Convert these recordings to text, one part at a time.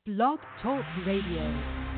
Blog Talk Radio.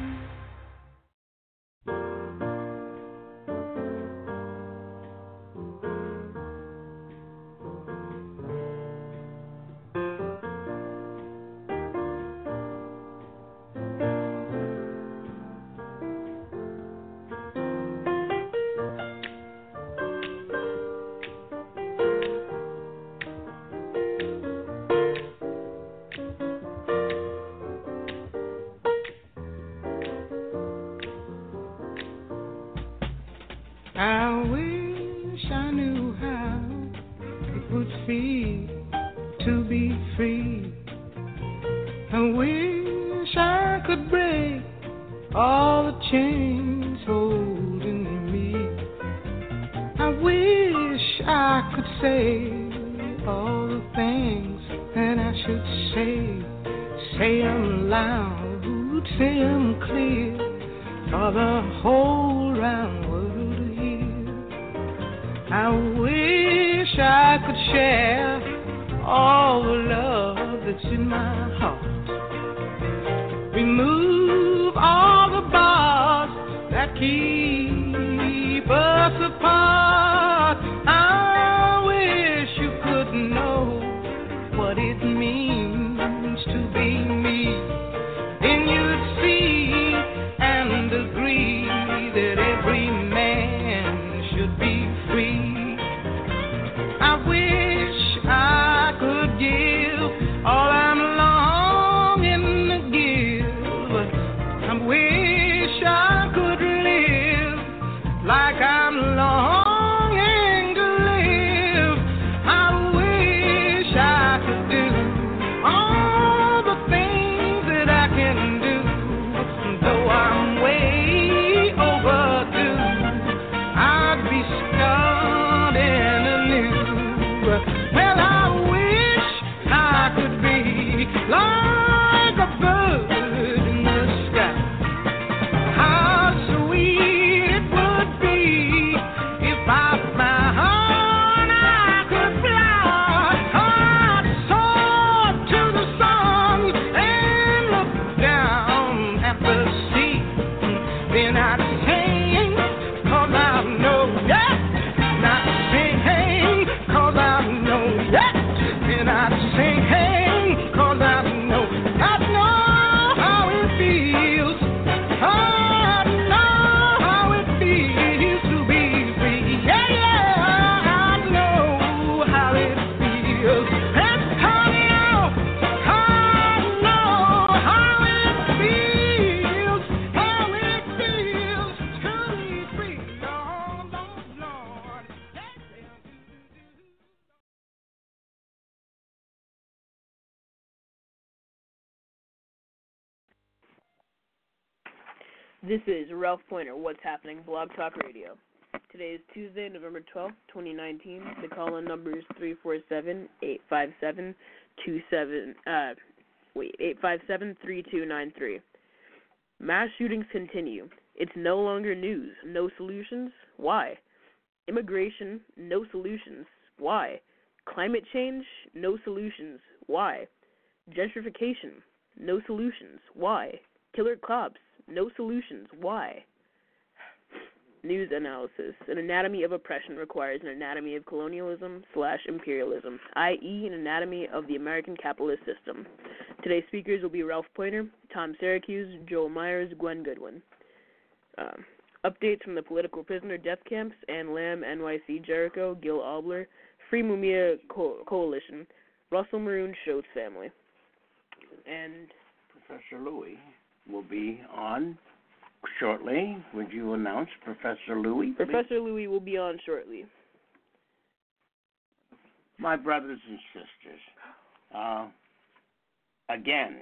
This is Ralph Pointer, What's Happening, Blog Talk Radio. Today is Tuesday, November 12th, 2019. The call-in number is 857-3293. Mass shootings continue. It's no longer news. No solutions? Why? Immigration? No solutions. Why? Climate change? No solutions. Why? Gentrification? No solutions. Why? Killer cops? No solutions. Why? News analysis. An anatomy of oppression requires an anatomy of colonialism/imperialism, i.e. an anatomy of the American capitalist system. Today's speakers will be Ralph Pointer, Tom Syracuse, Joel Myers, Gwen Goodwin. Updates from the political prisoner death camps, Ann Lamb, NYC Jericho, Gil Albler, Free Mumia Coalition, Russell Maroon, Schultz family. And Professor Louie will be on shortly. Would you announce Professor Louie? Professor Louie will be on shortly. My brothers and sisters, again,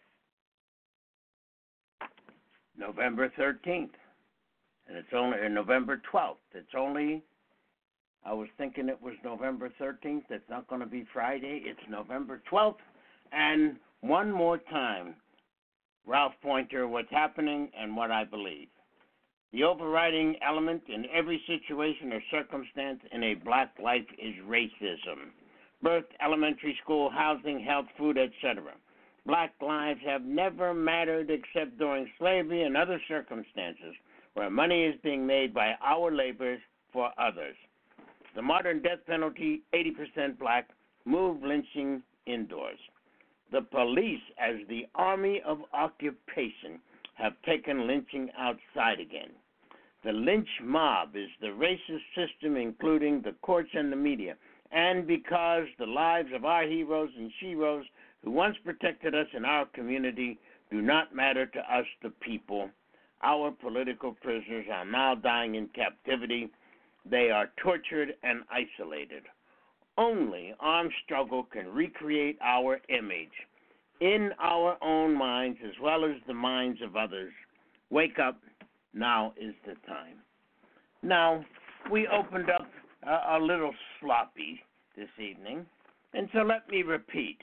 November 13th, and it's only November 12th. It's only, I was thinking it was November 13th. It's not going to be Friday. It's November 12th. And one more time, Ralph Pointer, What's Happening and What I Believe. The overriding element in every situation or circumstance in a black life is racism. Birth, elementary school, housing, health, food, etc. black lives have never mattered except during slavery and other circumstances where money is being made by our labors for others. The modern death penalty, 80% black, moved lynching indoors. The police, as the army of occupation, have taken lynching outside again. The lynch mob is the racist system, including the courts and the media. And because the lives of our heroes and sheroes who once protected us in our community do not matter to us, the people, our political prisoners are now dying in captivity. They are tortured and isolated. Only armed struggle can recreate our image in our own minds as well as the minds of others. Wake up. Now is the time. Now, we opened up a little sloppy this evening, and so let me repeat.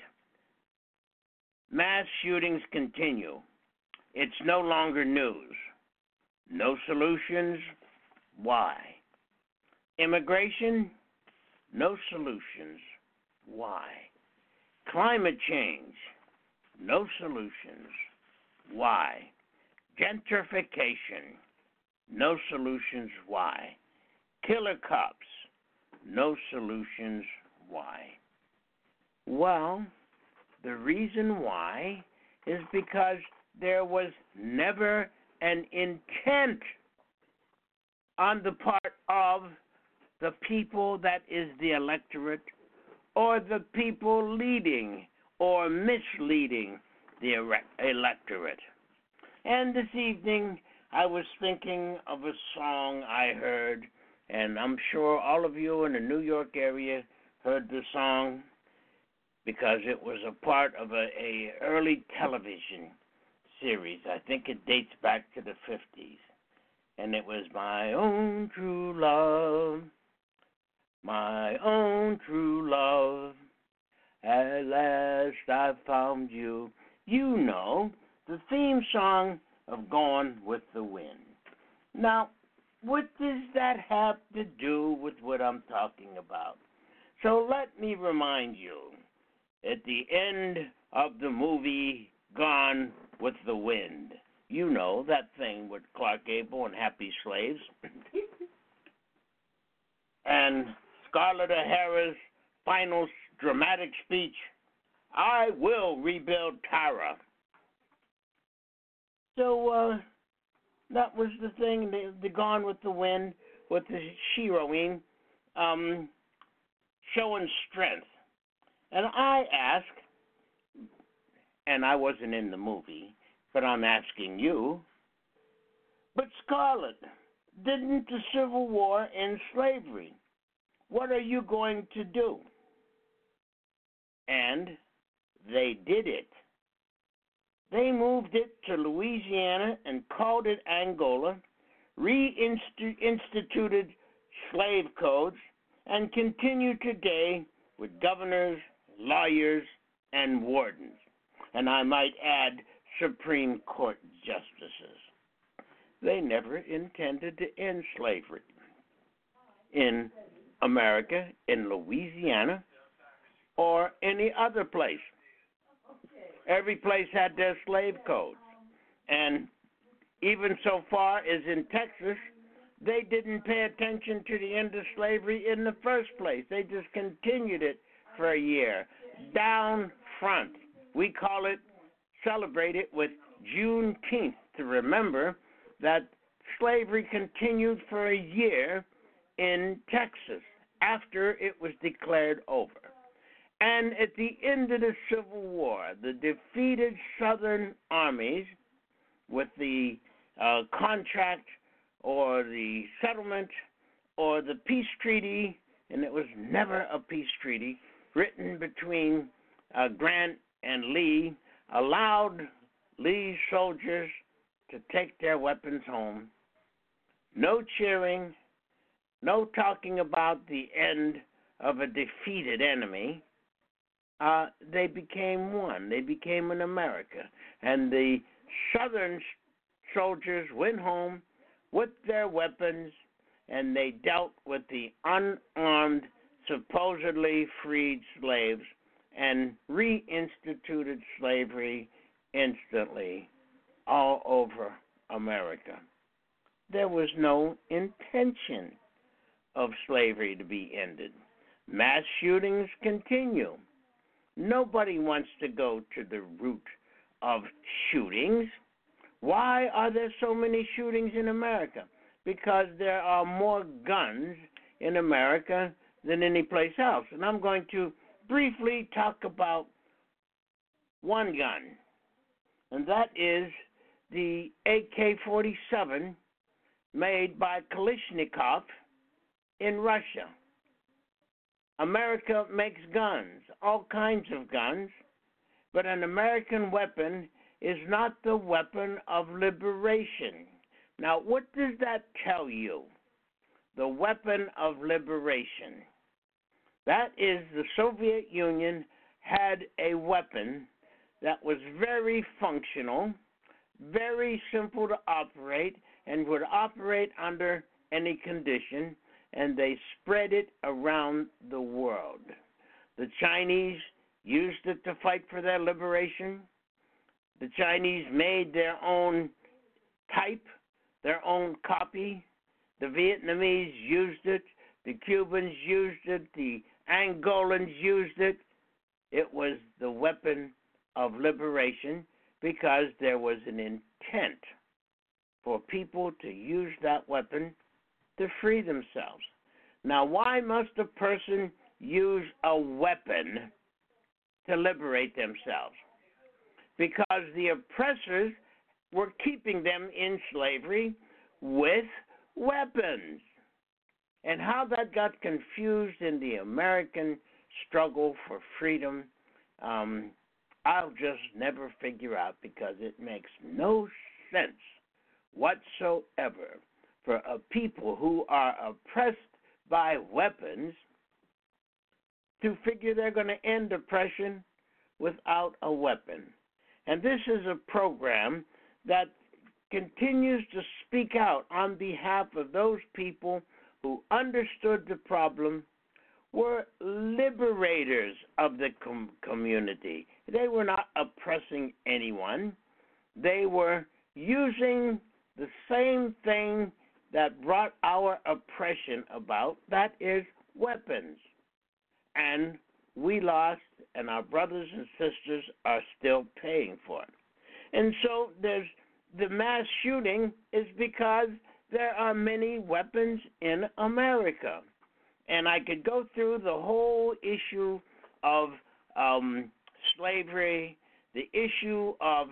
Mass shootings continue. It's no longer news. No solutions. Why? Immigration? No solutions. Why? Climate change? No solutions. Why? Gentrification? No solutions. Why? Killer cops? No solutions. Why? Well, the reason why is because there was never an intent on the part of the people that is the electorate or the people leading or misleading the electorate. And this evening I was thinking of a song I heard, and I'm sure all of you in the New York area heard the song because it was a part of a early television series. I think it dates back to the 50s. And it was my own true love, my own true love, at last I found you. You know, the theme song of Gone with the Wind. Now, what does that have to do with what I'm talking about? So let me remind you, at the end of the movie Gone with the Wind, you know, that thing with Clark Gable and Happy Slaves, and Scarlett O'Hara's final dramatic speech, I will rebuild Tara. So that was the thing, the Gone with the Wind, with the heroine showing strength. And I ask, and I wasn't in the movie, but I'm asking you, but Scarlett, didn't the Civil War end slavery? What are you going to do? And they did it. They moved it to Louisiana and called it Angola, reinstituted slave codes, and continue today with governors, lawyers, and wardens. And I might add, Supreme Court justices. They never intended to end slavery in America, in Louisiana, or any other place. Every place had their slave codes. And even so far as in Texas, they didn't pay attention to the end of slavery in the first place. They just continued it for a year. Down front, we call it, celebrate it with Juneteenth to remember that slavery continued for a year in Texas after it was declared over. And at the end of the Civil War, the defeated Southern armies with the contract or the settlement or the peace treaty, and it was never a peace treaty, written between Grant and Lee, allowed Lee's soldiers to take their weapons home. No cheering, no talking about the end of a defeated enemy. They became one. They became an America. And the Southern soldiers went home with their weapons, and they dealt with the unarmed, supposedly freed slaves and reinstituted slavery instantly all over America. There was no intention of slavery to be ended. Mass shootings continue. Nobody wants to go to the root of shootings. Why are there so many shootings in America? Because there are more guns in America than any place else. And I'm going to briefly talk about one gun, and that is the AK-47 made by Kalashnikov in Russia. America makes guns, all kinds of guns, but an American weapon is not the weapon of liberation. Now, what does that tell you? The weapon of liberation. That is, the Soviet Union had a weapon that was very functional, very simple to operate, and would operate under any condition, and they spread it around the world. The Chinese used it to fight for their liberation. The Chinese made their own type, their own copy. The Vietnamese used it. The Cubans used it. The Angolans used it. It was the weapon of liberation because there was an intent for people to use that weapon to free themselves. Now, why must a person use a weapon to liberate themselves? Because the oppressors were keeping them in slavery with weapons. And how that got confused in the American struggle for freedom, I'll just never figure out, because it makes no sense whatsoever for a people who are oppressed by weapons to figure they're going to end oppression without a weapon. And this is a program that continues to speak out on behalf of those people who understood the problem, were liberators of the community. They were not oppressing anyone. They were using the same thing that brought our oppression about, that is, weapons. And we lost, and our brothers and sisters are still paying for it. And so there's the mass shooting is because there are many weapons in America. And I could go through the whole issue of slavery, the issue of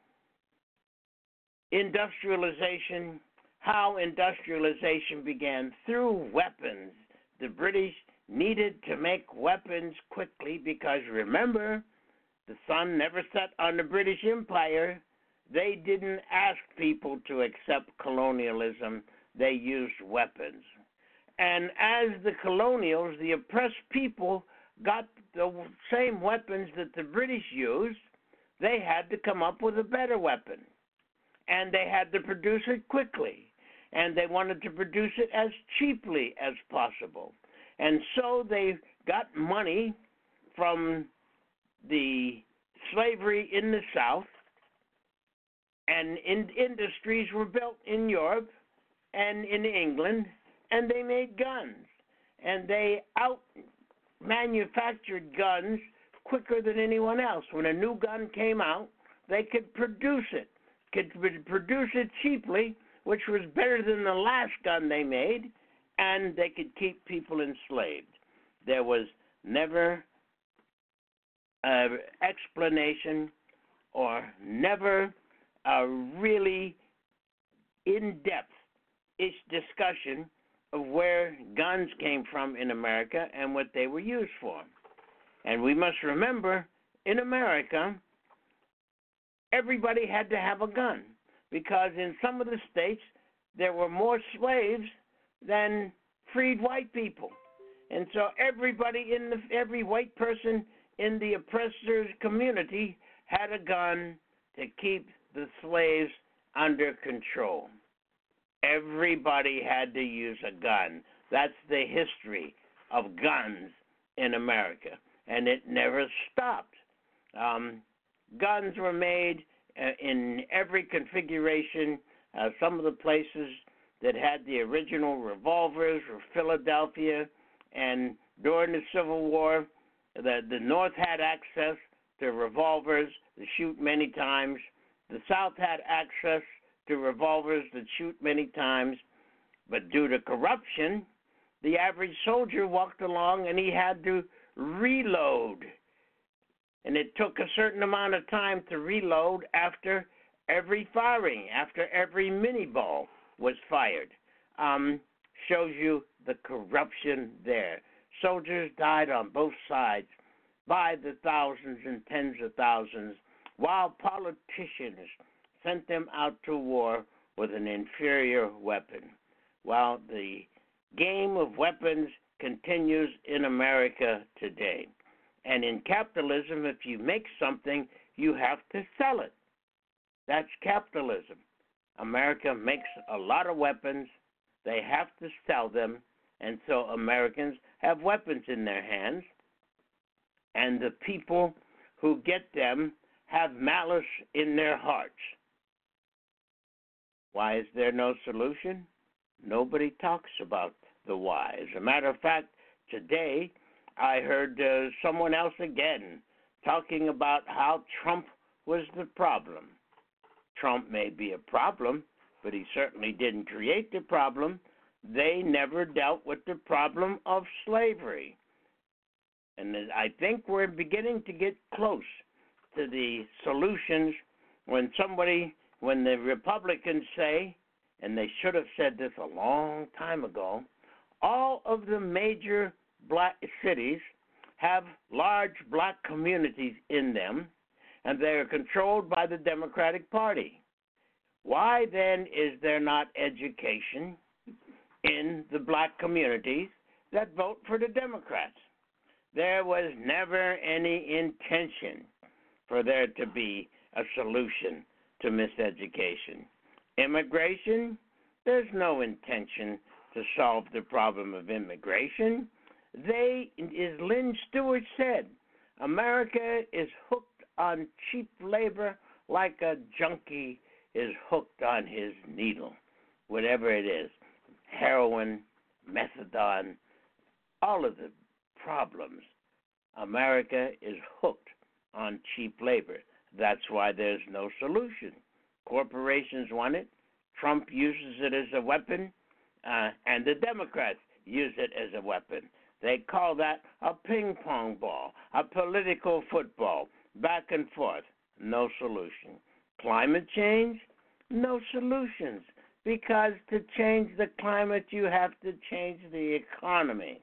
industrialization, how industrialization began through weapons. The British needed to make weapons quickly because, remember, the sun never set on the British Empire. They didn't ask people to accept colonialism. They used weapons. And as the colonials, the oppressed people, got the same weapons that the British used, they had to come up with a better weapon. And they had to produce it quickly. And they wanted to produce it as cheaply as possible. And so they got money from the slavery in the South, and industries were built in Europe and in England, and they made guns. And they out-manufactured guns quicker than anyone else. When a new gun came out, they could produce it cheaply, which was better than the last gun they made, and they could keep people enslaved. There was never an explanation or never a really in-depth discussion of where guns came from in America and what they were used for. And we must remember, in America, everybody had to have a gun, because in some of the states there were more slaves than freed white people. And so every white person in the oppressor's community had a gun to keep the slaves under control. Everybody had to use a gun. That's the history of guns in America. and it never stopped. Guns were made in every configuration. Some of the places that had the original revolvers were Philadelphia, and during the Civil War, the North had access to revolvers to shoot many times. The South had access to revolvers that shoot many times, but due to corruption, the average soldier walked along and he had to reload. And it took a certain amount of time to reload after every firing, after every mini ball was fired. Shows you the corruption there. Soldiers died on both sides by the thousands and tens of thousands, while politicians sent them out to war with an inferior weapon. While the game of weapons continues in America today. And in capitalism, if you make something, you have to sell it. That's capitalism. America makes a lot of weapons. They have to sell them. And so Americans have weapons in their hands. And the people who get them have malice in their hearts. Why is there no solution? Nobody talks about the why. As a matter of fact, today I heard someone else again talking about how Trump was the problem. Trump may be a problem, but he certainly didn't create the problem. They never dealt with the problem of slavery. And I think we're beginning to get close to the solutions when the Republicans say, and they should have said this a long time ago, all of the major black cities have large black communities in them, and they are controlled by the Democratic Party. Why then is there not education in the black communities that vote for the Democrats? There was never any intention for there to be a solution to miseducation. Immigration, there's no intention to solve the problem of immigration. As Lynn Stewart said, America is hooked on cheap labor like a junkie is hooked on his needle, whatever it is, heroin, methadone, all of the problems. America is hooked on cheap labor. That's why there's no solution. Corporations want it. Trump uses it as a weapon, and the Democrats use it as a weapon. They call that a ping pong ball, a political football, back and forth. No solution. Climate change? No solutions. Because to change the climate, you have to change the economy.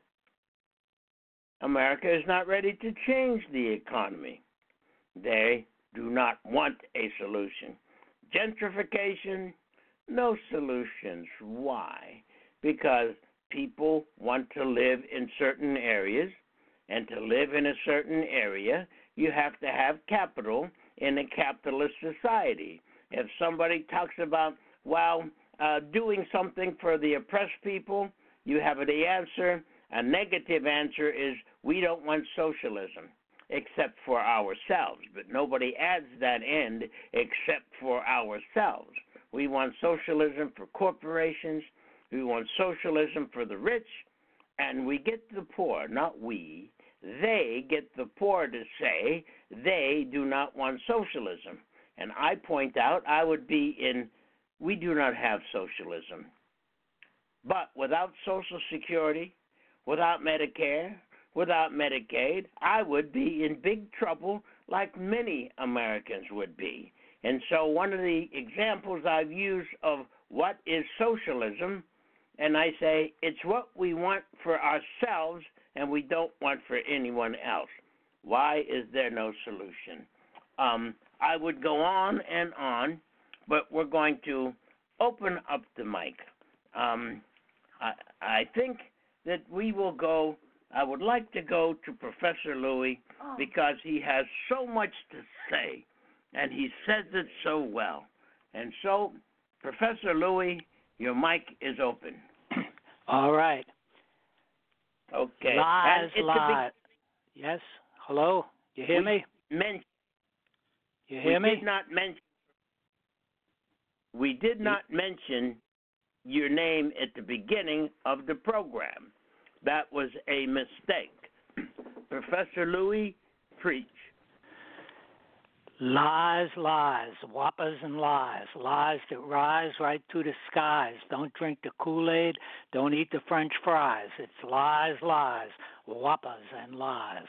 America is not ready to change the economy. They do not want a solution. Gentrification? No solutions. Why? Because people want to live in certain areas, and to live in a certain area, you have to have capital in a capitalist society. If somebody talks about, doing something for the oppressed people, you have the answer. A negative answer is, we don't want socialism except for ourselves. But nobody adds that end except for ourselves. We want socialism for corporations. We want socialism for the rich. And we get the poor, not we. They get the poor to say they do not want socialism. And I point out we do not have socialism. But without Social Security, without Medicare, without Medicaid, I would be in big trouble like many Americans would be. And so one of the examples I've used of what is socialism, and I say it's what we want for ourselves and we don't want for anyone else. Why is there no solution? I would go on and on, but we're going to open up the mic. I think that we will go. I would like to go to Professor Louis because he has so much to say, and he says it so well. And so, Professor Louis, your mic is open. All right. Okay. Lies. Yes. Hello? You hear me? You hear me? We did not mention your name at the beginning of the program. That was a mistake. Professor Louis, preach. Lies, lies, whoppers and lies, lies that rise right to the skies. Don't drink the Kool-Aid, don't eat the French fries. It's lies, lies, whoppers and lies.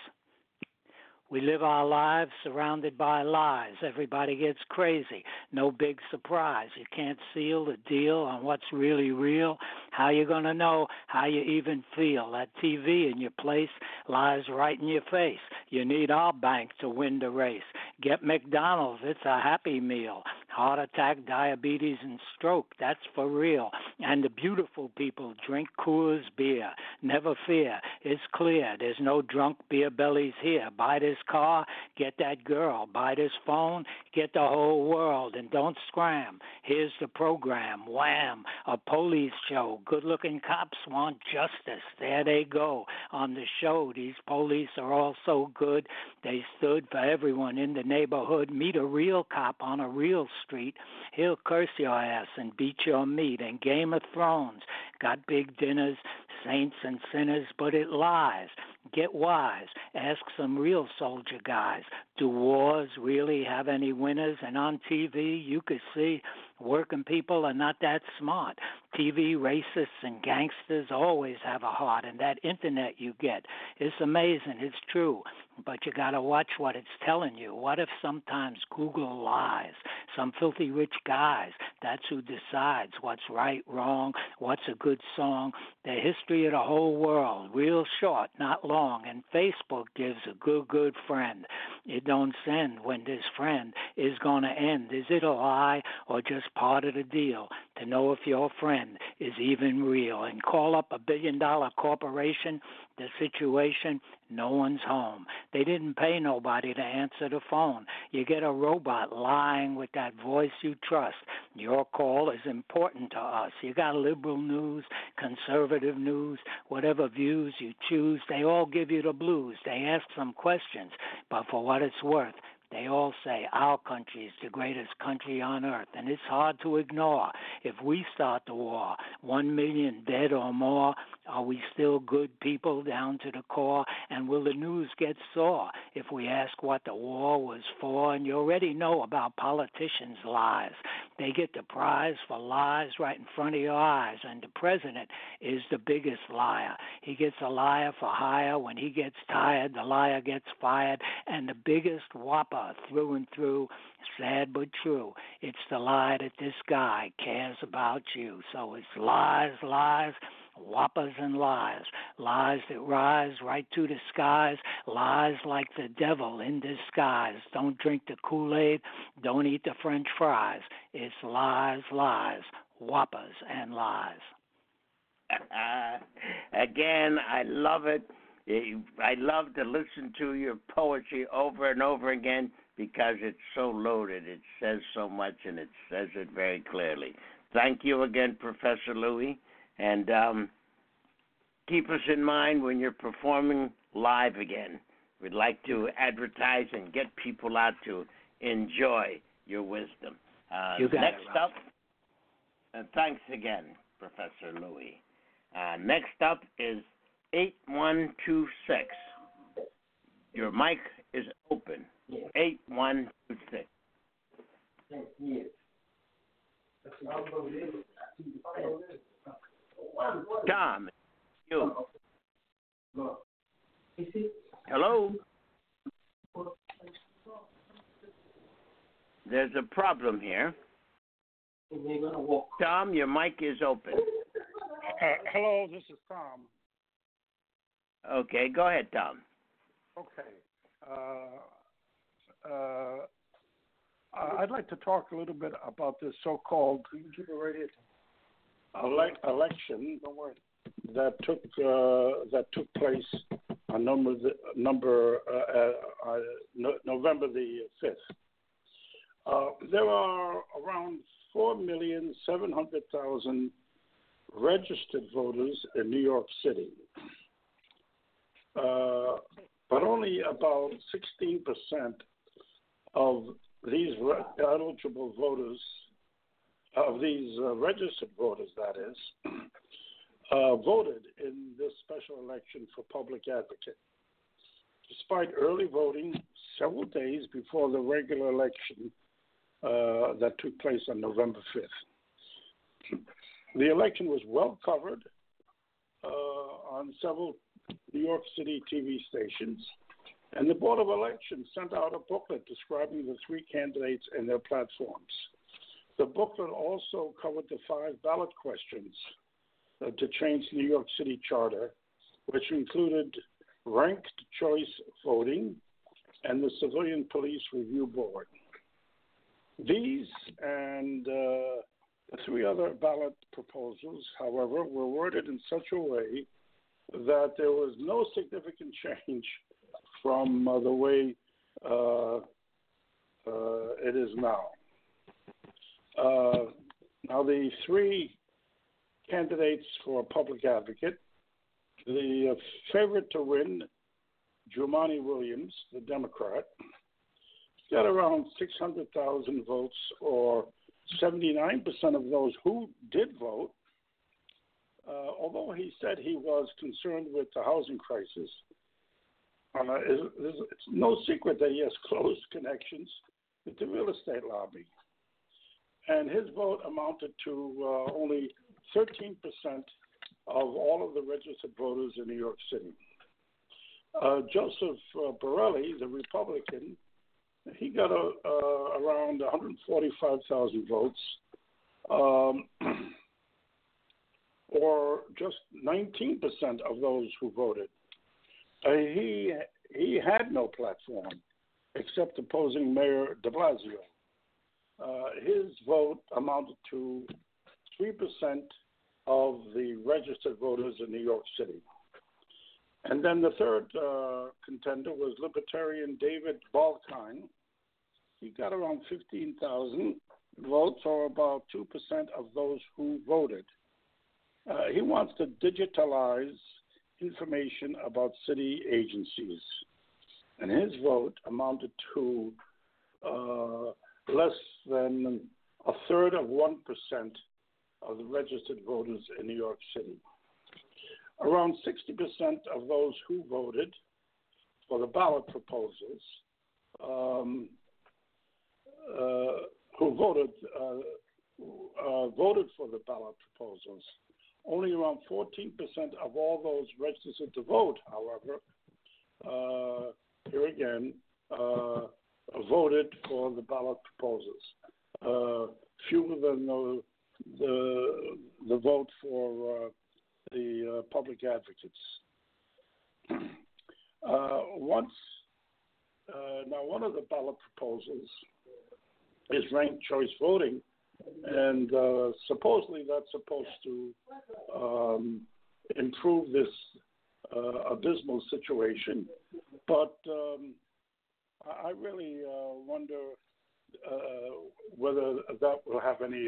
We live our lives surrounded by lies. Everybody gets crazy. No big surprise. You can't seal the deal on what's really real. How you going to know how you even feel? That TV in your place lies right in your face. You need our bank to win the race. Get McDonald's. It's a happy meal. Heart attack, diabetes, and stroke. That's for real. And the beautiful people drink Coors beer. Never fear. It's clear. There's no drunk beer bellies here. Buy this car, get that girl. Buy this phone, get the whole world. And don't scram. Here's the program. Wham! A police show. Good-looking cops want justice. There they go. On the show, these police are all so good. They stood for everyone in the neighborhood. Meet a real cop on a real street. He'll curse your ass and beat your meat. And Game of Thrones got big dinners, saints and sinners, but it lies. Get wise. Ask some real soldier guys. Do wars really have any winners? And on TV, you could see working people are not that smart. TV racists and gangsters always have a heart, and that internet you get, it's amazing, it's true, but you got to watch what it's telling you. What if sometimes Google lies? Some filthy rich guys, that's who decides what's right, wrong, what's a good song. The history of the whole world, real short, not long, and Facebook gives a good friend. It don't send when this friend is going to end. Is it a lie or just part of the deal to know if your friend is even real? And call up $1 billion corporation, the situation, no one's home. They didn't pay nobody to answer the phone. You get a robot lying with that voice you trust. Your call is important to us. You got liberal news, conservative news, whatever views you choose, they all give you the blues. They ask some questions, but for what it's worth, they all say our country is the greatest country on earth, and it's hard to ignore. If we start the war, 1 million dead or more, are we still good people down to the core? And will the news get sore if we ask what the war was for? And you already know about politicians' lies. They get the prize for lies right in front of your eyes, and the president is the biggest liar. He gets a liar for hire. When he gets tired, the liar gets fired, and the biggest whopper through and through, sad but true, it's the lie that this guy cares about you. So it's lies, lies, whoppers and lies, lies that rise right to the skies, lies like the devil in disguise. Don't drink the Kool-Aid, don't eat the French fries. It's lies, lies, whoppers and lies. Again, I love it. I love to listen to your poetry over and over again because it's so loaded. It says so much, and it says it very clearly. Thank you again, Professor Louis, and keep us in mind when you're performing live again. We'd like to advertise and get people out to enjoy your wisdom. You got next it, up, thanks again, Professor Louis. Next up is 8126. Your mic is open. 8126. Tom, you. Hello? There's a problem here. Tom, your mic is open. Hello, this is Tom. Okay, go ahead, Tom. Okay. I'd like to talk a little bit about this so-called election that took place on November the 5th. There are around 4,700,000 registered voters in New York City. but only about 16% of these eligible voters, of these registered voters, that is, voted in this special election for public advocate. Despite early voting several days before the regular election that took place on November 5th. The election was well covered on several New York City TV stations, and the Board of Elections sent out a booklet describing the three candidates and their platforms. The booklet also covered the 5 ballot questions to change the New York City charter, which included ranked choice voting and the Civilian Police Review Board. These and the 3 other ballot proposals, however, were worded in such a way that there was no significant change from the way it is now. Now, the 3 candidates for public advocate, the favorite to win, Jumaane Williams, the Democrat, got around 600,000 votes, or 79% of those who did vote. Although he said he was concerned with the housing crisis, it's no secret that he has close connections with the real estate lobby. And his vote amounted to only 13% of all of the registered voters in New York City. Joseph Borelli, the Republican, he got around 145,000 votes, or just 19% of those who voted. He had no platform except opposing Mayor de Blasio. His vote amounted to 3% of the registered voters in New York City. And then the third contender was Libertarian David Balkine. He got around 15,000 votes, or about 2% of those who voted. He wants to digitalize information about city agencies. And his vote amounted to less than a third of 1% of the registered voters in New York City. Around 60% of those who voted for the ballot proposals, voted for the ballot proposals. Only around 14% of all those registered to vote, however, here again, voted for the ballot proposals. Fewer than the vote for the public advocates. Now, one of the ballot proposals is ranked choice voting, and supposedly that's supposed to improve this abysmal situation. But I really wonder whether that will have any.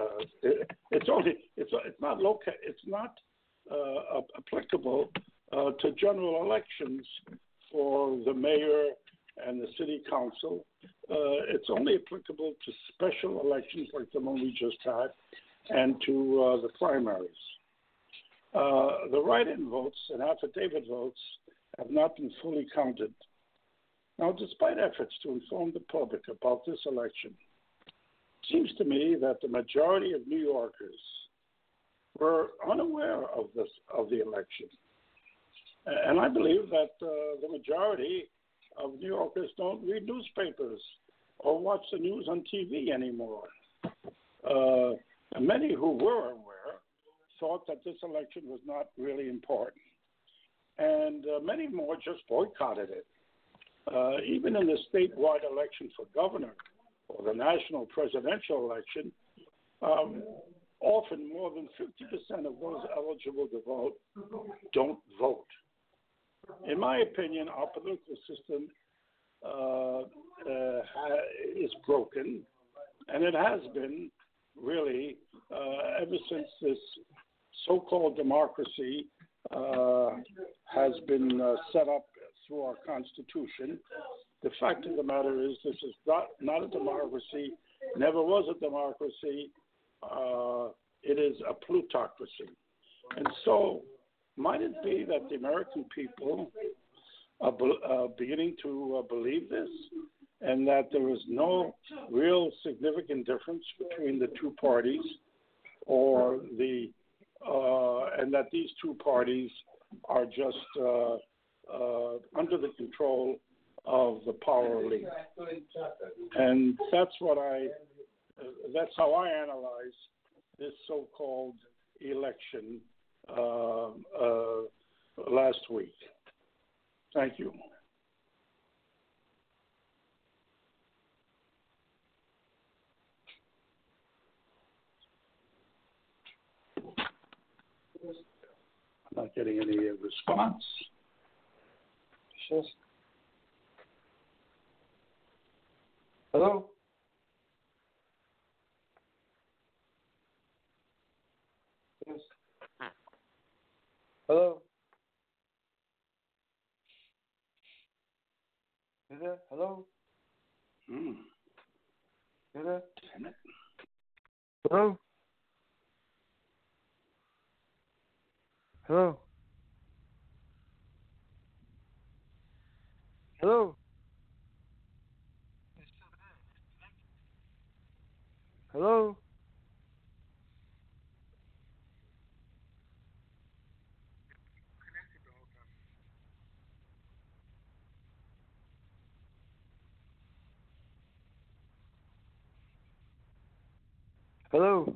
It's not applicable to general elections for the mayor and the city council. It's only applicable to special elections like the one we just had, and to the primaries. The write-in votes and affidavit votes have not been fully counted. Now, despite efforts to inform the public about this election, it seems to me that the majority of New Yorkers were unaware of the election. And I believe that the majority of New Yorkers don't read newspapers or watch the news on TV anymore. Many who were aware thought that this election was not really important. And many more just boycotted it. Even in the statewide election for governor or the national presidential election, often more than 50% of those eligible to vote don't vote. In my opinion, our political system is broken, and it has been really ever since this so-called democracy has been set up through our Constitution. The fact of the matter is, this is not a democracy, never was a democracy. It is a plutocracy. And so, might it be that the American people are beginning to believe this, and that there is no real significant difference between the two parties, or and that these two parties are just under the control of the power elite? And that's how I analyze this so-called election last week. Thank you. I'm not getting any response. Hello? Yes. Hello? You there? Hello? You there? Damn it. Hello? Hello? Hello? Hello? Hello?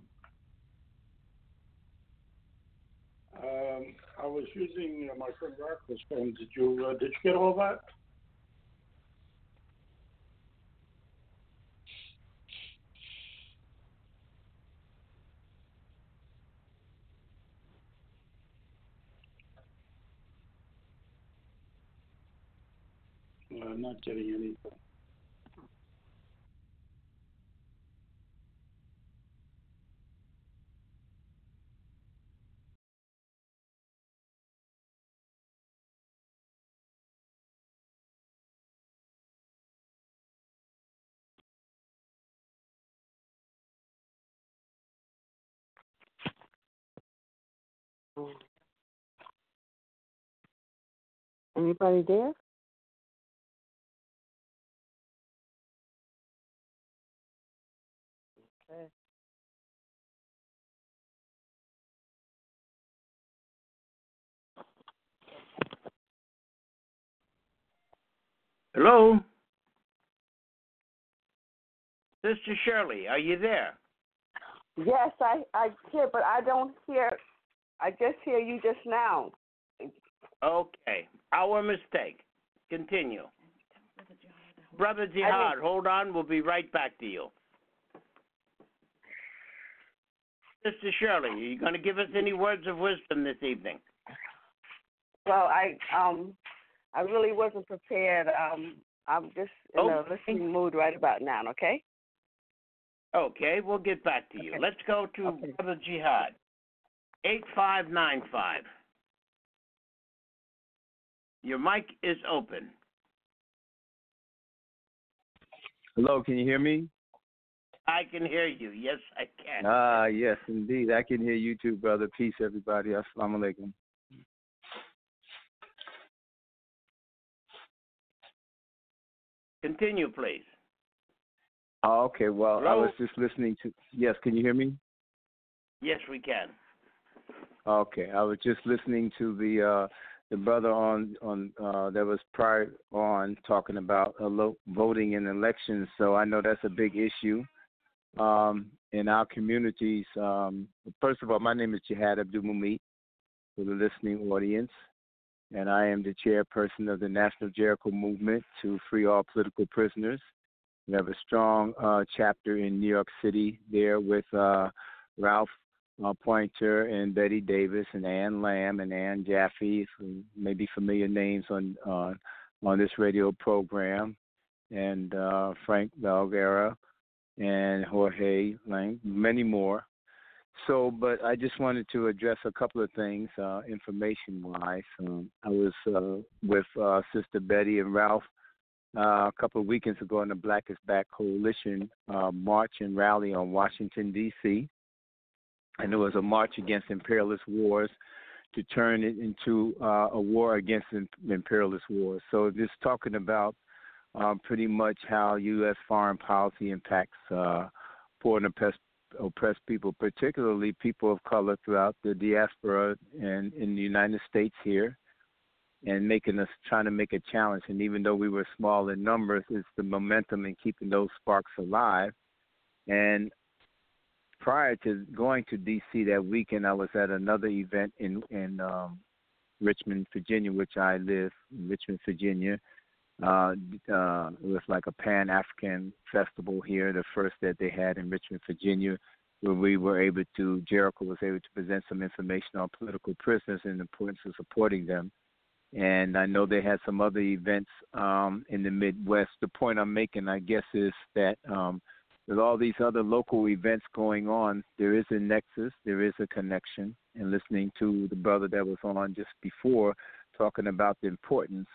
I was using my friend Rocco's phone. Did you get all that? I'm not getting anything. Anybody there? Okay. Hello? Sister Shirley, are you there? Yes, I hear, but I don't hear. I just hear you just now. Okay. Our mistake. Continue. Brother Jihad, hold on. We'll be right back to you. Sister Shirley, are you going to give us any words of wisdom this evening? Well, I really wasn't prepared. I'm just in a listening mood right about now. Okay. Okay, we'll get back to you. Let's go to Brother Jihad. 8595. Your mic is open. Hello, can you hear me? I can hear you. Yes, I can. Yes, indeed. I can hear you too, brother. Peace, everybody. Assalamu alaikum. Continue, please. Oh, okay. Well, Hello? I was just listening to. Yes, can you hear me? Yes, we can. Okay, I was just listening to the brother on that was prior on talking about voting in elections. So I know that's a big issue in our communities. First of all, my name is Jihad Abdul Mumit for the listening audience, and I am the chairperson of the National Jericho Movement to free all political prisoners. We have a strong chapter in New York City there with Ralph Pointer and Betty Davis and Ann Lamb and Ann Jaffe, maybe familiar names on this radio program, and Frank Valguera and Jorge Lang, many more. So, but I just wanted to address a couple of things, information-wise. I was with Sister Betty and Ralph a couple of weekends ago in the Black is Back Coalition march and rally on Washington, D.C., and it was a march against imperialist wars to turn it into a war against imperialist wars. So just talking about pretty much how U.S. foreign policy impacts poor and oppressed people, particularly people of color throughout the diaspora and in the United States here, and trying to make a challenge. And even though we were small in numbers, it's the momentum in keeping those sparks alive. And prior to going to D.C. that weekend, I was at another event in Richmond, Virginia, which I live in Richmond, Virginia. It was like a Pan-African festival here, the first that they had in Richmond, Virginia, where Jericho was able to present some information on political prisoners and the importance of supporting them. And I know they had some other events in the Midwest. The point I'm making, I guess, is that with all these other local events going on, there is a nexus, there is a connection. And listening to the brother that was on just before talking about the importance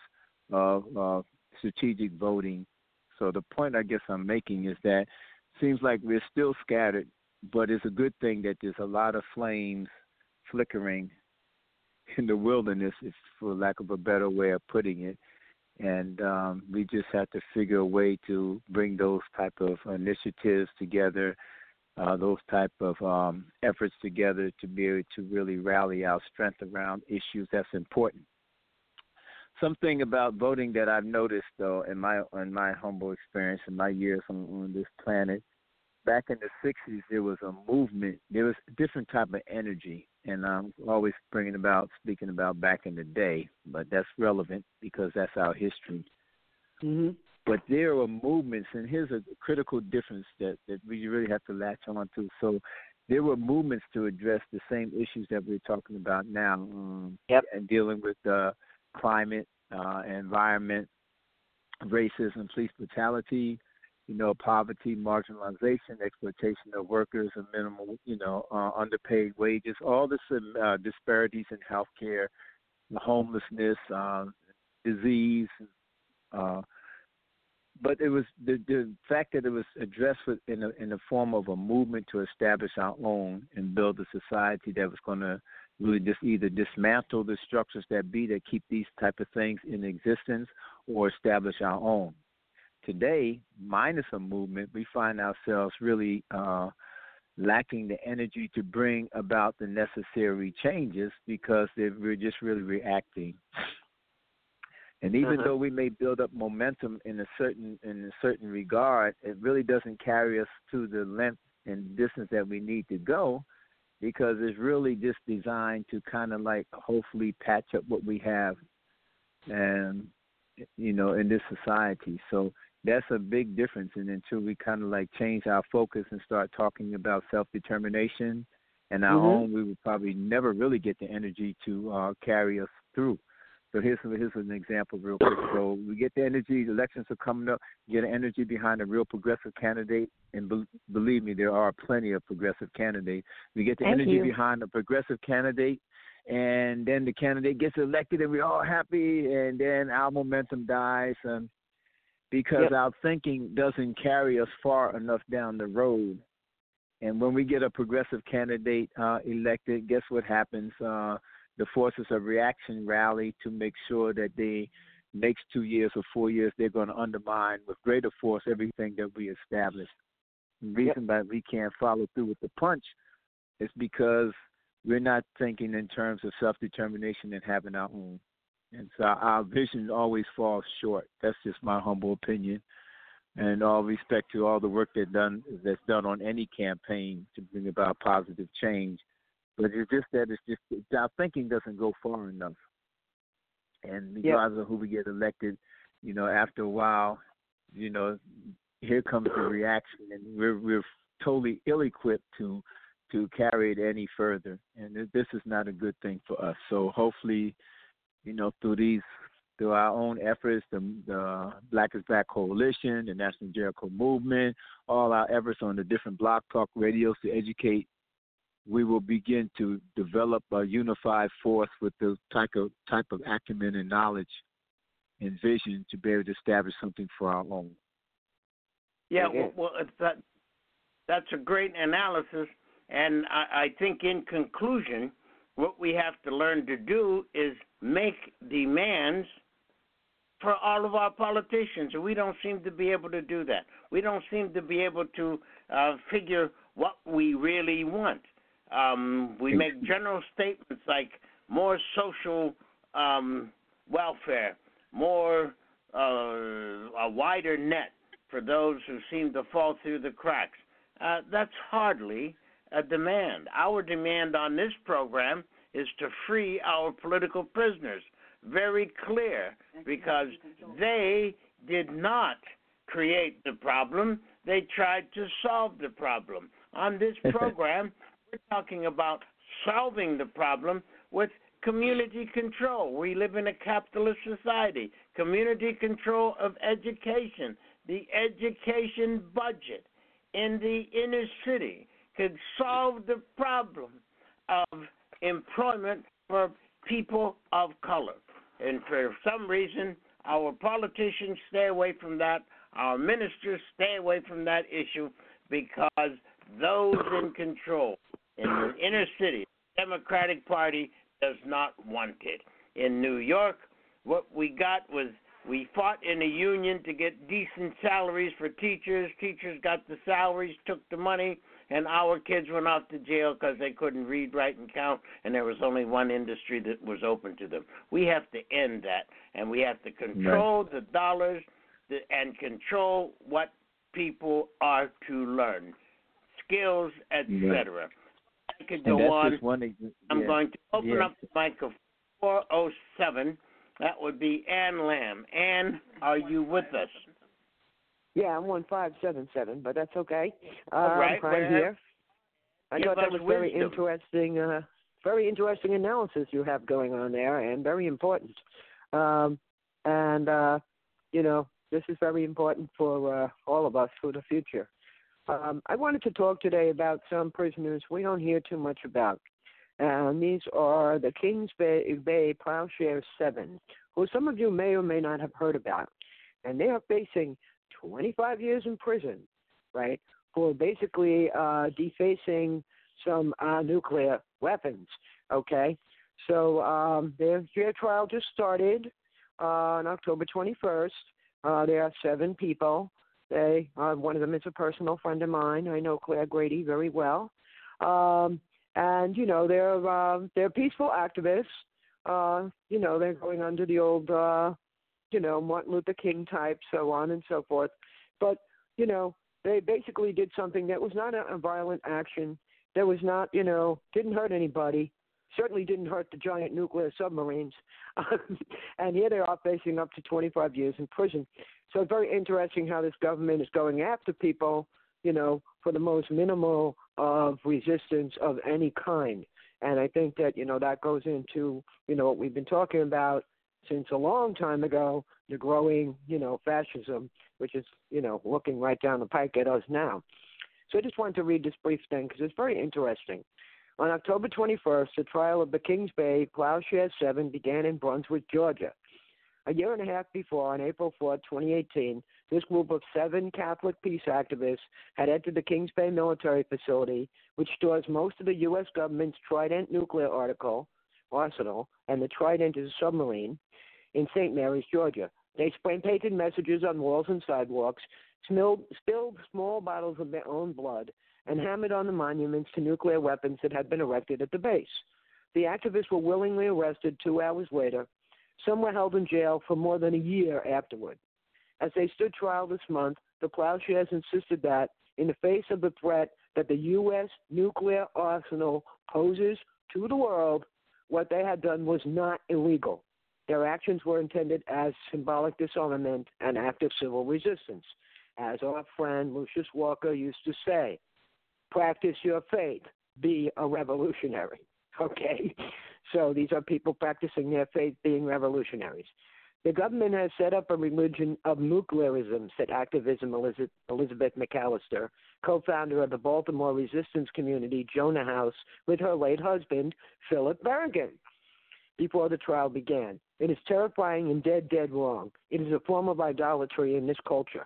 of strategic voting. So the point I guess I'm making is that it seems like we're still scattered, but it's a good thing that there's a lot of flames flickering in the wilderness, if for lack of a better way of putting it. And we just have to figure a way to bring those type of initiatives together, those type of efforts together to be able to really rally our strength around issues that's important. Something about voting that I've noticed, though, in my humble experience in my years on this planet, back in the 60s, there was a movement. There was a different type of energy. And I'm always speaking about back in the day, but that's relevant because that's our history. Mm-hmm. But there were movements, and here's a critical difference that we really have to latch on to. So there were movements to address the same issues that we're talking about now, and dealing with climate, environment, racism, police brutality, poverty, marginalization, exploitation of workers, and minimal, underpaid wages, all the disparities in healthcare, homelessness, disease. But it was the fact that it was addressed in the form of a movement to establish our own and build a society that was going to really just either dismantle the structures that keep these type of things in existence or establish our own. Today, minus a movement, we find ourselves really lacking the energy to bring about the necessary changes because we're just really reacting. And even though we may build up momentum in a certain regard, it really doesn't carry us to the length and distance that we need to go, because it's really just designed to kind of like hopefully patch up what we have, and in this society. So that's a big difference. And until we kind of like change our focus and start talking about self-determination and our own, we would probably never really get the energy to carry us through. So here's an example real quick. So we get the energy, the elections are coming up, get the energy behind a real progressive candidate, and believe me, there are plenty of progressive candidates. We get the energy behind a progressive candidate, and then the candidate gets elected, and we're all happy, and then our momentum dies because our thinking doesn't carry us far enough down the road. And when we get a progressive candidate elected, guess what happens? The forces of reaction rally to make sure that the next 2 years or 4 years they're going to undermine with greater force everything that we established. The reason that we can't follow through with the punch is because we're not thinking in terms of self-determination and having our own. And so our vision always falls short. That's just my humble opinion. And all respect to all the work that's done on any campaign to bring about positive change. But it's just that our thinking doesn't go far enough. And regardless of who we get elected, after a while, here comes the reaction, and we're totally ill-equipped to carry it any further. And this is not a good thing for us. So hopefully, through our own efforts, the Black is Back Coalition, the National Jericho Movement, all our efforts on the different Blog Talk radios to educate we will begin to develop a unified force with the type of acumen and knowledge and vision to be able to establish something for our own. Yeah, well that's a great analysis, and I think in conclusion, what we have to learn to do is make demands for all of our politicians, and we don't seem to be able to do that. We don't seem to be able to figure what we really want. We make general statements like more social welfare, more a wider net for those who seem to fall through the cracks. That's hardly a demand. Our demand on this program is to free our political prisoners. Very clear, because they did not create the problem. They tried to solve the problem. On this program, we're talking about solving the problem with community control. We live in a capitalist society. Community control of education. The education budget in the inner city could solve the problem of employment for people of color. And for some reason, our politicians stay away from that. Our ministers stay away from that issue because those in control in the inner city, the Democratic Party does not want it. In New York, what we got was we fought in a union to get decent salaries for teachers. Teachers got the salaries, took the money, and our kids went off to jail because they couldn't read, write, and count, and there was only one industry that was open to them. We have to end that, and we have to control the dollars and control what people are to learn, skills, etc. I could go on. I'm going to open up the mic of 407. That would be Ann Lamb. Ann, are you with us? Yeah, I'm 1577, but that's okay. All right, I'm here. I thought that was very interesting analysis you have going on there, and very important. This is very important for all of us for the future. I wanted to talk today about some prisoners we don't hear too much about. And these are the Kings Bay Plowshare 7, who some of you may or may not have heard about. And they are facing 25 years in prison, right, for basically defacing some nuclear weapons, okay? So their trial just started on October 21st. There are 7 people. One of them is a personal friend of mine. I know Claire Grady very well. And, they're peaceful activists. They're going under the old, Martin Luther King type, so on and so forth. But, they basically did something that was not a violent action. That was not, didn't hurt anybody. Certainly didn't hurt the giant nuclear submarines. And here they are facing up to 25 years in prison. So it's very interesting how this government is going after people, for the most minimal of resistance of any kind. And I think that, that goes into, what we've been talking about since a long time ago, the growing, fascism, which is, looking right down the pike at us now. So I just wanted to read this brief thing because it's very interesting. On October 21st, the trial of the Kings Bay Plowshare 7 began in Brunswick, Georgia. A year and a half before, on April 4, 2018, this group of 7 Catholic peace activists had entered the Kings Bay military facility, which stores most of the U.S. government's Trident nuclear arsenal, and the Trident is a submarine, in St. Mary's, Georgia. They spray-painted messages on walls and sidewalks, spilled small bottles of their own blood, and hammered on the monuments to nuclear weapons that had been erected at the base. The activists were willingly arrested 2 hours later. Some were held in jail for more than a year afterward. As they stood trial this month, the Plowshares insisted that, in the face of the threat that the U.S. nuclear arsenal poses to the world, what they had done was not illegal. Their actions were intended as symbolic disarmament and active civil resistance. As our friend Lucius Walker used to say, practice your faith, be a revolutionary. Okay? So these are people practicing their faith, being revolutionaries. The government has set up a religion of nuclearism, said activism Elizabeth McAllister, co-founder of the Baltimore resistance community Jonah House, with her late husband, Philip Berrigan, before the trial began. It is terrifying and dead wrong. It is a form of idolatry in this culture.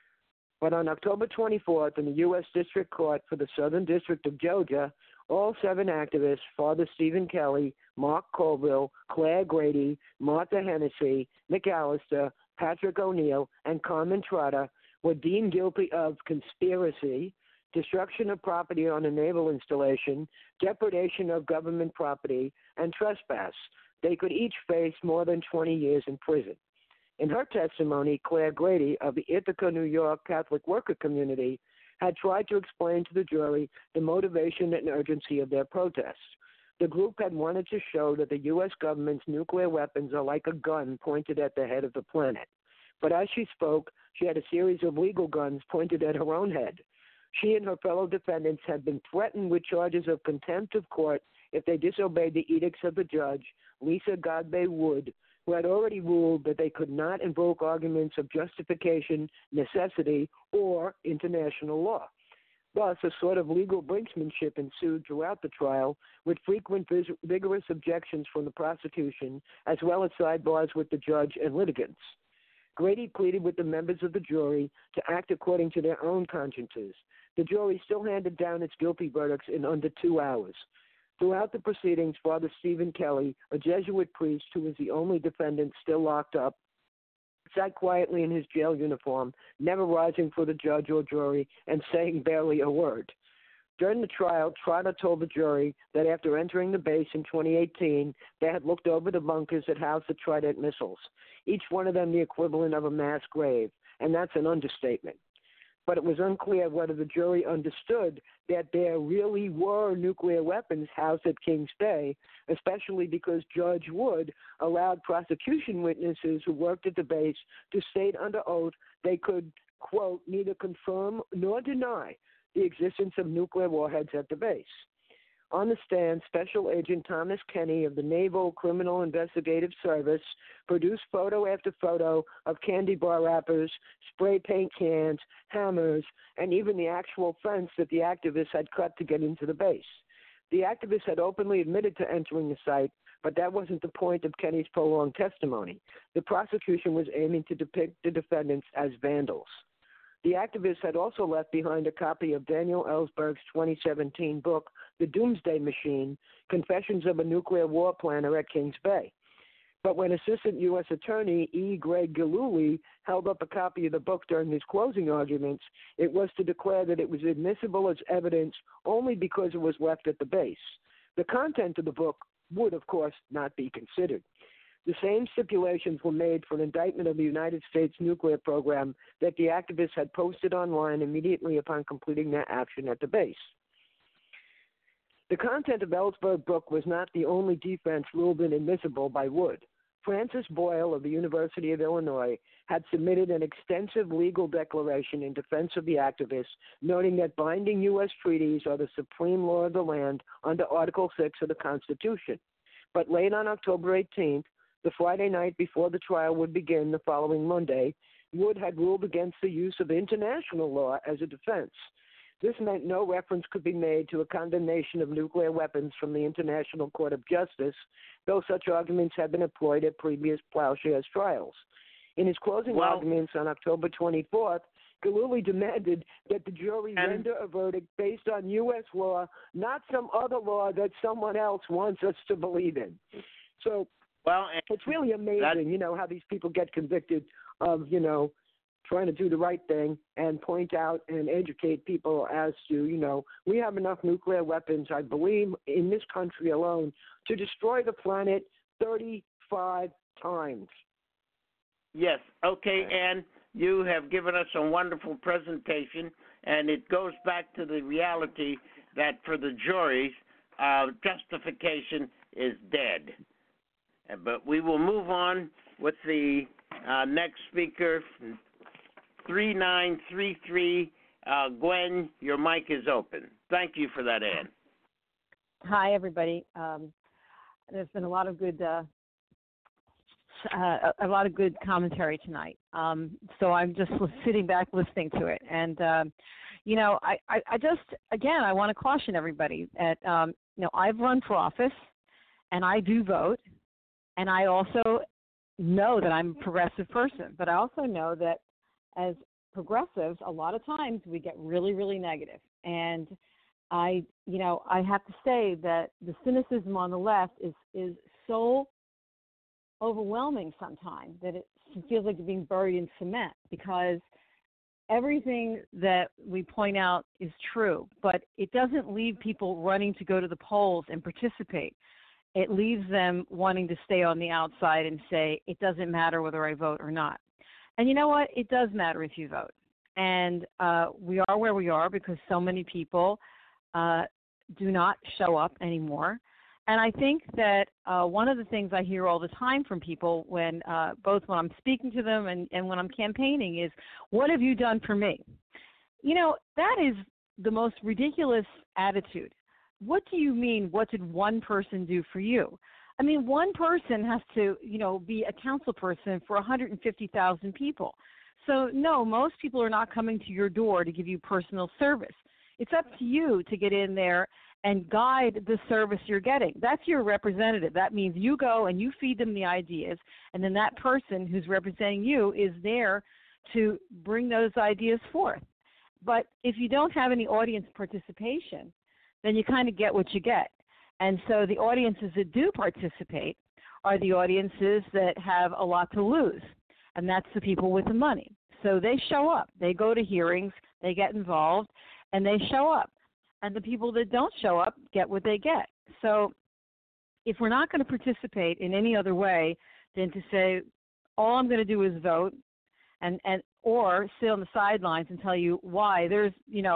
But on October 24th, in the U.S. District Court for the Southern District of Georgia, all 7 activists, Father Stephen Kelly, Mark Colville, Claire Grady, Martha Hennessy, McAllister, Patrick O'Neill, and Carmen Trotta, were deemed guilty of conspiracy, destruction of property on a naval installation, depredation of government property, and trespass. They could each face more than 20 years in prison. In her testimony, Claire Grady of the Ithaca, New York Catholic worker community had tried to explain to the jury the motivation and urgency of their protests. The group had wanted to show that the U.S. government's nuclear weapons are like a gun pointed at the head of the planet. But as she spoke, she had a series of legal guns pointed at her own head. She and her fellow defendants had been threatened with charges of contempt of court if they disobeyed the edicts of the judge, Lisa Godbey Wood, who had already ruled that they could not invoke arguments of justification, necessity, or international law. Thus, a sort of legal brinksmanship ensued throughout the trial, with frequent vigorous objections from the prosecution, as well as sidebars with the judge and litigants. Grady pleaded with the members of the jury to act according to their own consciences. The jury still handed down its guilty verdicts in under 2 hours. Throughout the proceedings, Father Stephen Kelly, a Jesuit priest who was the only defendant still locked up, sat quietly in his jail uniform, never rising for the judge or jury and saying barely a word. During the trial, Trotta told the jury that after entering the base in 2018, they had looked over the bunkers that housed the Trident missiles, each one of them the equivalent of a mass grave, and that's an understatement. But it was unclear whether the jury understood that there really were nuclear weapons housed at Kings Bay, especially because Judge Wood allowed prosecution witnesses who worked at the base to state under oath they could, quote, neither confirm nor deny the existence of nuclear warheads at the base. On the stand, Special Agent Thomas Kenny of the Naval Criminal Investigative Service produced photo after photo of candy bar wrappers, spray paint cans, hammers, and even the actual fence that the activists had cut to get into the base. The activists had openly admitted to entering the site, but that wasn't the point of Kenny's prolonged testimony. The prosecution was aiming to depict the defendants as vandals. The activists had also left behind a copy of Daniel Ellsberg's 2017 book, The Doomsday Machine, Confessions of a Nuclear War Planner at Kings Bay. But when Assistant U.S. Attorney E. Greg Gillooly held up a copy of the book during his closing arguments, it was to declare that it was admissible as evidence only because it was left at the base. The content of the book would, of course, not be considered. The same stipulations were made for an indictment of the United States nuclear program that the activists had posted online immediately upon completing their action at the base. The content of Ellsberg's book was not the only defense ruled inadmissible by Wood. Francis Boyle of the University of Illinois had submitted an extensive legal declaration in defense of the activists, noting that binding U.S. treaties are the supreme law of the land under Article 6 of the Constitution. But late on October 18th, the Friday night before the trial would begin the following Monday, Wood had ruled against the use of international law as a defense. This meant no reference could be made to a condemnation of nuclear weapons from the International Court of Justice, though such arguments had been employed at previous Plowshares trials. In his closing arguments on October 24th, Gillooly demanded that the jury render a verdict based on U.S. law, not some other law that someone else wants us to believe in. So it's really amazing, how these people get convicted of, trying to do the right thing and point out and educate people as to, we have enough nuclear weapons, I believe, in this country alone to destroy the planet 35 times. Yes. Okay, Ann, you have given us a wonderful presentation, and it goes back to the reality that for the juries, justification is dead. But we will move on with the next speaker, 3933. Gwen, your mic is open. Thank you for that, Ann. Hi, everybody. There's been a lot of good a lot of good commentary tonight. So I'm just sitting back listening to it. And, I just, again, I want to caution everybody that, I've run for office and I do vote. And I also know that I'm a progressive person. But I also know that as progressives, a lot of times we get really, really negative. And I have to say that the cynicism on the left is so overwhelming sometimes that it feels like you're being buried in cement, because everything that we point out is true, but it doesn't leave people running to go to the polls and participate. It leaves them wanting to stay on the outside and say, it doesn't matter whether I vote or not. And you know what? It does matter if you vote. And we are where we are because so many people do not show up anymore. And I think that one of the things I hear all the time from people both when I'm speaking to them and when I'm campaigning is, what have you done for me? That is the most ridiculous attitude. What do you mean, what did one person do for you? I mean, one person has to, be a council person for 150,000 people. So, no, most people are not coming to your door to give you personal service. It's up to you to get in there and guide the service you're getting. That's your representative. That means you go and you feed them the ideas, and then that person who's representing you is there to bring those ideas forth. But if you don't have any audience participation, then you kind of get what you get. And so the audiences that do participate are the audiences that have a lot to lose, and that's the people with the money. So they show up. They go to hearings. They get involved, and they show up. And the people that don't show up get what they get. So if we're not going to participate in any other way than to say, all I'm going to do is vote, or sit on the sidelines and tell you why. There's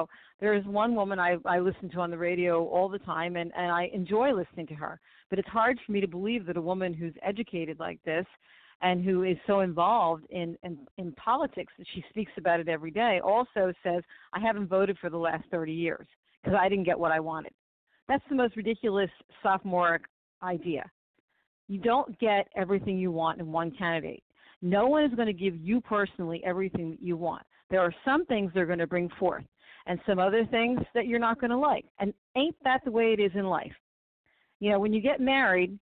one woman I listen to on the radio all the time, and I enjoy listening to her. But it's hard for me to believe that a woman who's educated like this and who is so involved in politics that she speaks about it every day also says, I haven't voted for the last 30 years because I didn't get what I wanted. That's the most ridiculous sophomoric idea. You don't get everything you want in one candidate. No one is going to give you personally everything that you want. There are some things they're going to bring forth and some other things that you're not going to like. And ain't that the way it is in life? When you get married,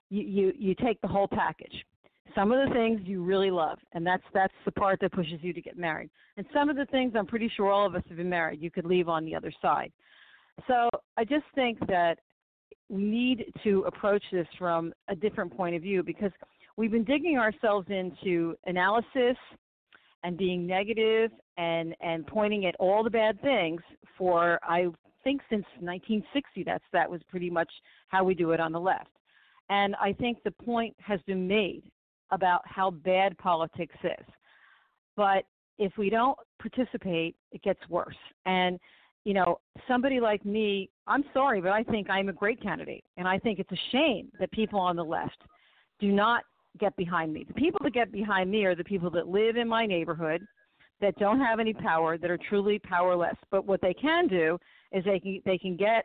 you take the whole package. Some of the things you really love, and that's the part that pushes you to get married. And some of the things, I'm pretty sure all of us have been married, you could leave on the other side. So I just think that we need to approach this from a different point of view, because we've been digging ourselves into analysis and being negative and pointing at all the bad things for, I think, since 1960. That was pretty much how we do it on the left. And I think the point has been made about how bad politics is. But if we don't participate, it gets worse. And, somebody like me, I'm sorry, but I think I'm a great candidate. And I think it's a shame that people on the left do not get behind me. The people that get behind me are the people that live in my neighborhood, that don't have any power, that are truly powerless. But what they can do is they can get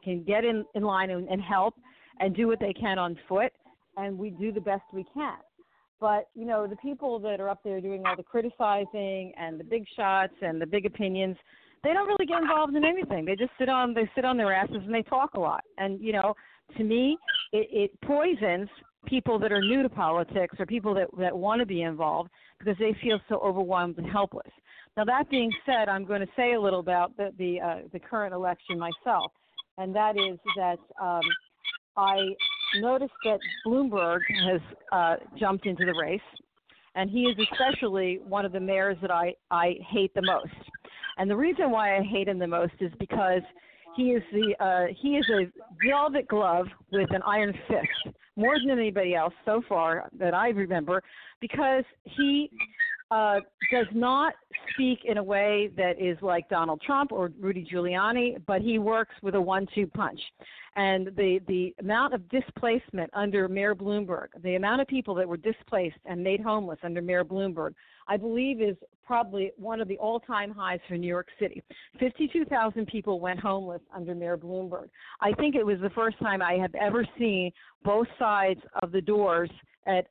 in line and help and do what they can on foot, and we do the best we can. But, the people that are up there doing all the criticizing and the big shots and the big opinions, they don't really get involved in anything. They just sit on their asses and they talk a lot. And, to me, it poisons people that are new to politics or people that want to be involved because they feel so overwhelmed and helpless. Now, that being said, I'm going to say a little about the current election myself, and that is that I noticed that Bloomberg has jumped into the race, and he is especially one of the mayors that I hate the most. And the reason why I hate him the most is because he is a velvet glove with an iron fist, more than anybody else so far that I remember, because he does not speak in a way that is like Donald Trump or Rudy Giuliani, but he works with a 1-2 punch. And the amount of displacement under Mayor Bloomberg, the amount of people that were displaced and made homeless under Mayor Bloomberg, I believe is probably one of the all-time highs for New York City. 52,000 people went homeless under Mayor Bloomberg. I think it was the first time I have ever seen both sides of the doors at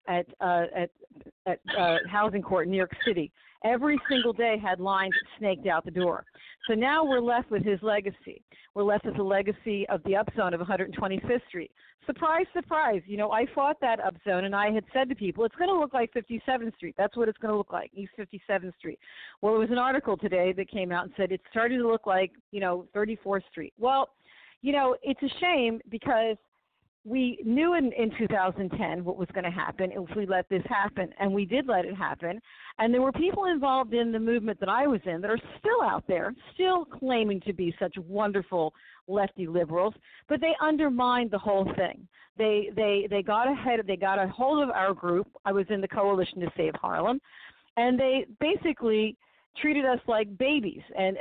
Housing Court in New York City. Every single day had lines snaked out the door. So now we're left with his legacy. We're left with the legacy of the upzone of 125th Street. Surprise, surprise. You know, I fought that upzone, and I had said to people, it's going to look like 57th Street. That's what it's going to look like, East 57th Street. Well, there was an article today that came out and said it's starting to look like, 34th Street. Well, it's a shame because we knew in 2010 what was going to happen if we let this happen, and we did let it happen. And there were people involved in the movement that I was in that are still out there, still claiming to be such wonderful lefty liberals, but they undermined the whole thing. They got a hold of our group. I was in the Coalition to Save Harlem, and they basically treated us like babies, and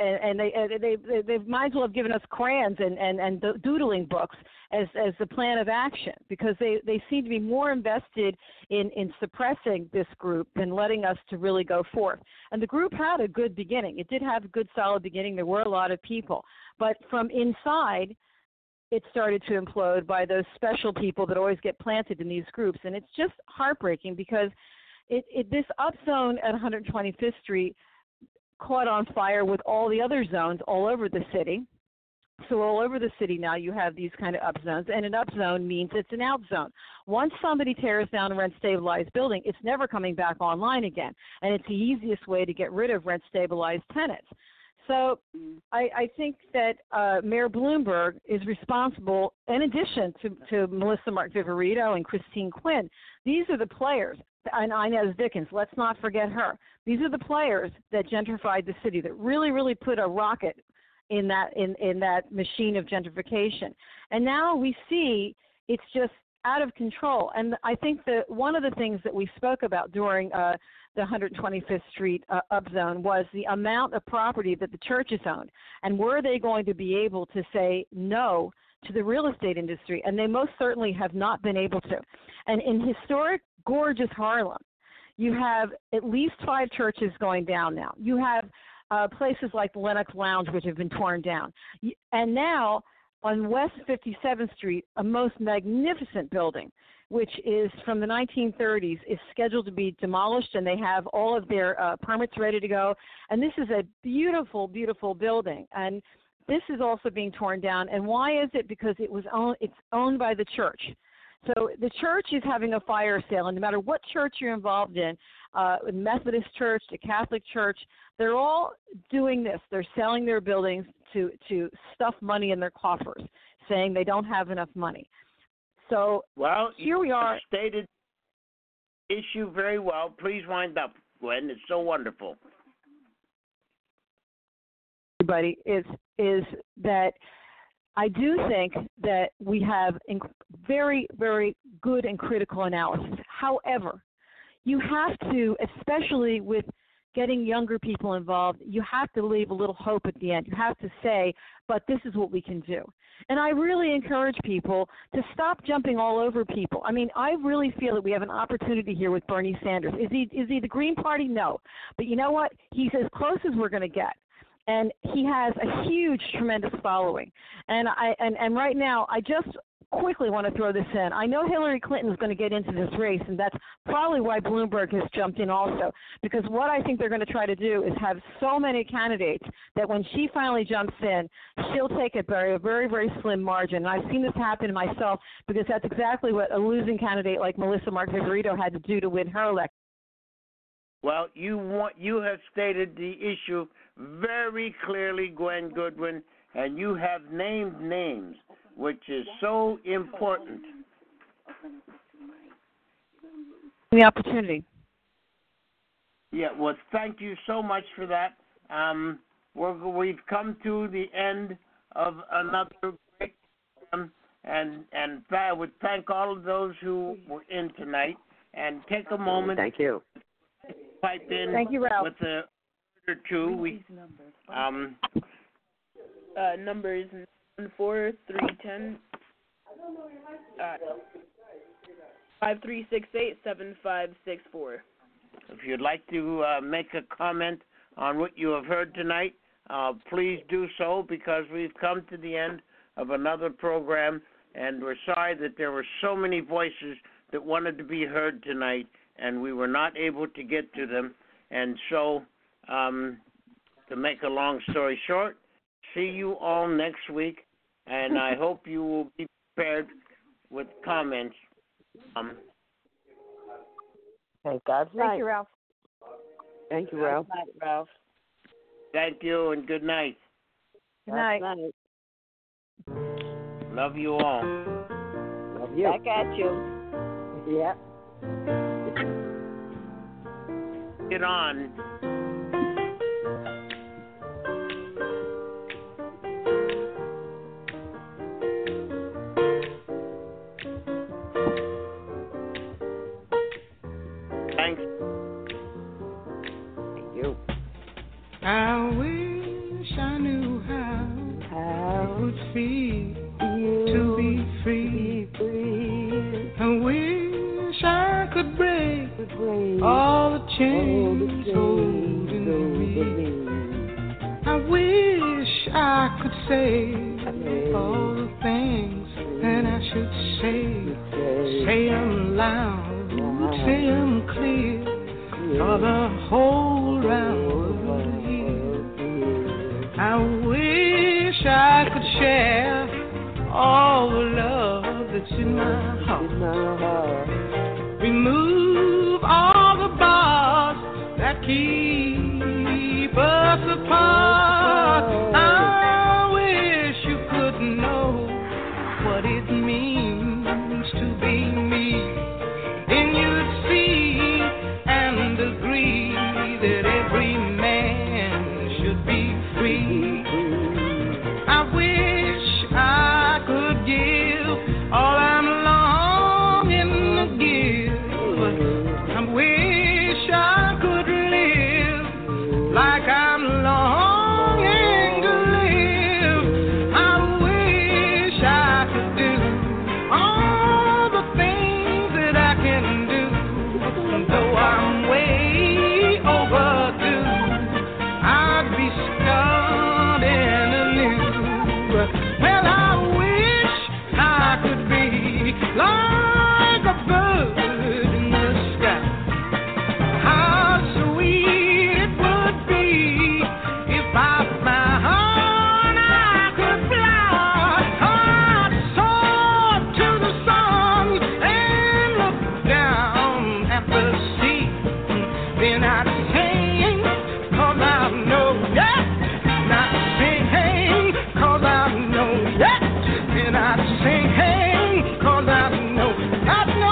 they might as well have given us crayons and doodling books as the plan of action, because they seem to be more invested in suppressing this group than letting us to really go forth. And the group had a good beginning. It did have a good, solid beginning. There were a lot of people. But from inside, it started to implode by those special people that always get planted in these groups. And it's just heartbreaking because this upzone at 125th Street caught on fire with all the other zones all over the city. So all over the city now you have these kind of up zones, and an up zone means it's an out zone. Once somebody tears down a rent-stabilized building, it's never coming back online again, and it's the easiest way to get rid of rent-stabilized tenants. So I think that Mayor Bloomberg is responsible, in addition to Melissa Mark-Viverito and Christine Quinn. These are the players, and Inez Dickens, let's not forget her. These are the players that gentrified the city, that really, really put a rocket in that machine of gentrification. And now we see it's just out of control. And I think that one of the things that we spoke about during the 125th Street upzone was the amount of property that the churches owned. And were they going to be able to say no to the real estate industry? And they most certainly have not been able to. And in historic, gorgeous Harlem, you have at least 5 churches going down now. You have places like the Lenox Lounge, which have been torn down. And now on West 57th Street, a most magnificent building, which is from the 1930s, is scheduled to be demolished, and they have all of their permits ready to go. And this is a beautiful, beautiful building. And this is also being torn down. And why is it? Because it's owned by the church. So the church is having a fire sale, and no matter what church you're involved in, Methodist church, the Catholic church, they're all doing this. They're selling their buildings to stuff money in their coffers, saying they don't have enough money. So here we are. You stated the issue very well. Please wind up, Gwen. It's so wonderful. Everybody is that I do think that we have very, very good and critical analysis. However, you have to, especially with getting younger people involved, you have to leave a little hope at the end. You have to say, but this is what we can do. And I really encourage people to stop jumping all over people. I mean, I really feel that we have an opportunity here with Bernie Sanders. Is he the Green Party? No. But you know what? He's as close as we're going to get. And he has a huge, tremendous following. And right now, I just quickly want to throw this in. I know Hillary Clinton is going to get into this race, and that's probably why Bloomberg has jumped in also, because what I think they're going to try to do is have so many candidates that when she finally jumps in, she'll take it by a very, very slim margin. And I've seen this happen myself, because that's exactly what a losing candidate like Melissa Mark-Viverito had to do to win her election. Well, you have stated the issue very clearly, Gwen Goodwin, and you have named names, which is so important. The opportunity. Yeah, well, thank you so much for that. We've come to the end of another great program, and I would thank all of those who were in tonight, and take a moment. Thank you. pipe in Thank you, Ralph. with a word or two. Numbers 14310 5368-7564. If you'd like to make a comment on what you have heard tonight, please do so, because we've come to the end of another program, and we're sorry that there were so many voices that wanted to be heard tonight, and we were not able to get to them. And so, to make a long story short, see you all next week, and I hope you will be prepared with comments. Thank God's night. Thank you, Ralph. Thank you, Ralph. Good night, Ralph. Thank you, and good night. Good night. Night. Love you all. Love you. Back at you. Yeah. Get on. Thanks. Thank you. I wish I knew how it would feel to be free. I wish I could break all the chains holding me. I wish I could say all the things that I should say them loud, say them clear, for the whole round world to hear. I wish I could share all the love that's in my heart. Remove all the bars that keep us apart. I wish you could know what it means to be me. Then you'd see and agree that every man should be free. I wish I could give all I'm longing to give. I wish I could live like I'm longing to live. I wish I could do all the things that I can do. Though I'm way overdue, I'd be starting anew. Well,